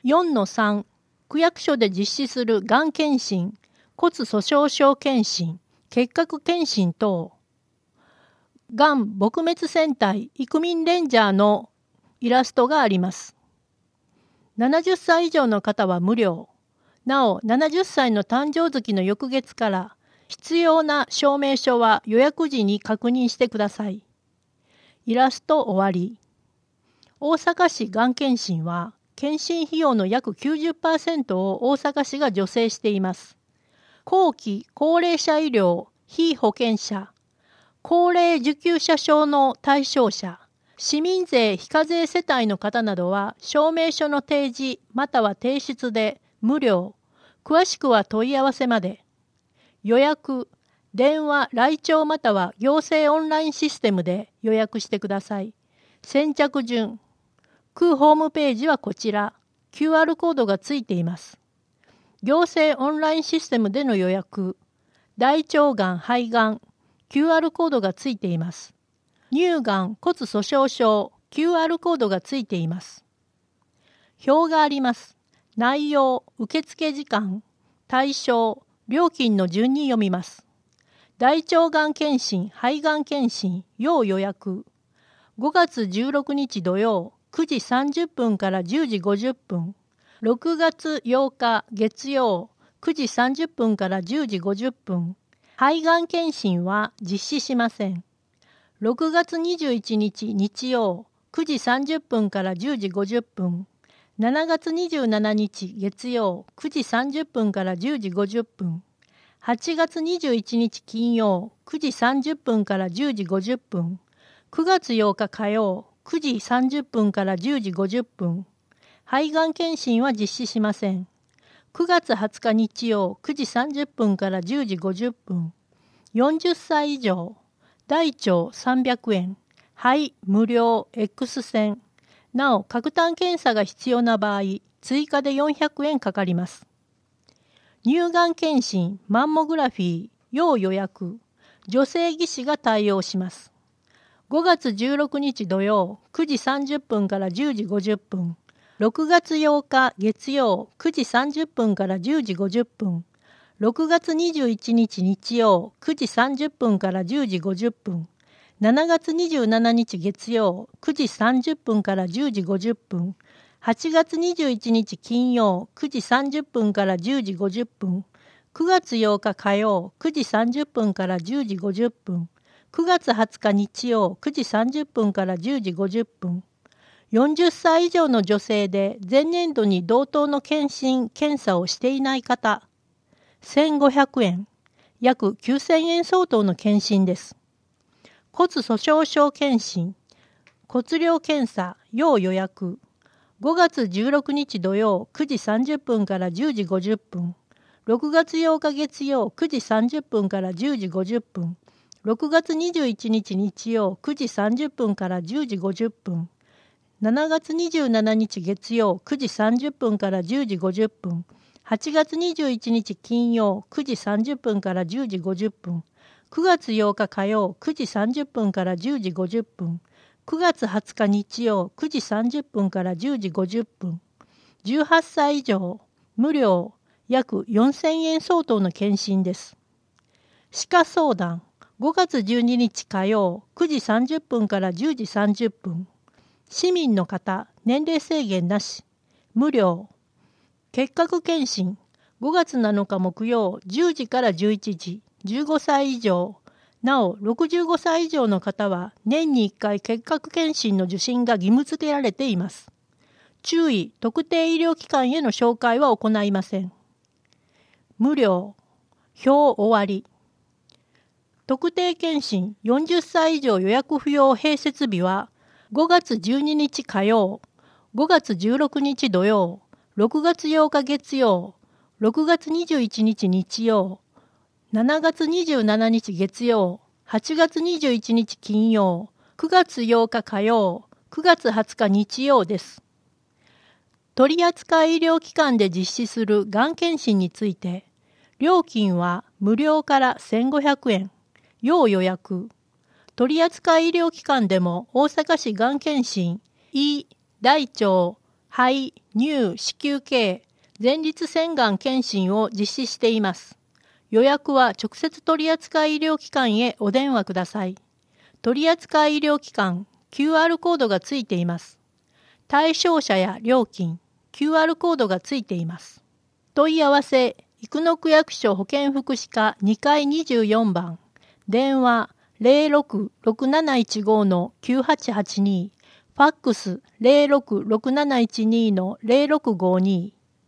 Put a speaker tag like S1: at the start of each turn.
S1: 4-3 区役所で実施するがん検診、骨粗しょう症検診、結核検診等。がん撲滅戦隊イクミンレンジャーのイラストがあります。70歳以上の方は無料。なお、70歳の誕生月の翌月から必要な証明書は予約時に確認してください。イラスト終わり。大阪市がん検診は、検診費用の約 90% を大阪市が助成しています。後期高齢者医療、被保険者、高齢受給者証の対象者、市民税非課税世帯の方などは証明書の提示または提出で無料。詳しくは問い合わせまで。予約、電話、来庁または行政オンラインシステムで予約してください。先着順。区ホームページはこちら。QR コードがついています。行政オンラインシステムでの予約。大腸がん、肺がん。QR コードがついています。乳がん、骨粗しょう症。QR コードがついています。表があります。内容、受付時間、対象、料金の順に読みます。大腸がん検診、肺がん検診、要予約。5月16日土曜、9時30分から10時50分。6月8日月曜、9時30分から10時50分。肺がん検診は実施しません。6月21日日曜、9時30分から10時50分。7月27日月曜、9時30分から10時50分。8月21日金曜、9時30分から10時50分。9月8日火曜、9時30分から10時50分。肺がん検診は実施しません。9月20日日曜、9時30分から10時50分。40歳以上、大腸300円、肺無料 X 線。なお、核炭検査が必要な場合、追加で400円かかります。乳がん検診、マンモグラフィー、要予約、女性技師が対応します。5月16日土曜、9時30分から10時50分。6月8日月曜、9時30分から10時50分。6月21日日曜、9時30分から10時50分。7月27日月曜、9時30分から10時50分。8月21日金曜、9時30分から10時50分。9月8日火曜、9時30分から10時50分。9月20日日曜、9時30分から10時50分。40歳以上の女性で前年度に同等の検診・検査をしていない方。1500円。約9000円相当の検診です。骨粗しょう症検診、骨量検査、要予約。5月16日土曜、9時30分から10時50分。6月8日月曜、9時30分から10時50分。6月21日日曜、9時30分から10時50分。7月27日月曜、9時30分から10時50分。8月21日金曜、9時30分から10時50分。9月8日火曜、9時30分から10時50分。9月20日日曜、9時30分から10時50分。18歳以上、無料、約4000円相当の検診です。歯科相談、5月12日火曜、9時30分から10時30分。市民の方、年齢制限なし、無料。結核検診、5月7日木曜、10時から11時。15歳以上、なお65歳以上の方は年に1回結核検診の受診が義務付けられています。注意、特定医療機関への紹介は行いません。無料、表終わり。特定検診40歳以上予約不要併設日は5月12日火曜、5月16日土曜、6月8日月曜、6月21日日曜、7月27日月曜、8月21日金曜、9月8日火曜、9月20日日曜です。取扱医療機関で実施するがん検診について、料金は無料から1500円、要予約。取扱医療機関でも大阪市がん検診、大腸、 肺、乳、子宮系、前立腺がん検診を実施しています。予約は直接取扱医療機関へお電話ください。取扱医療機関、QR コードがついています。対象者や料金、QR コードがついています。問い合わせ、生野区役所保健福祉課2階24番、電話066715-9882、ファックス066712-0652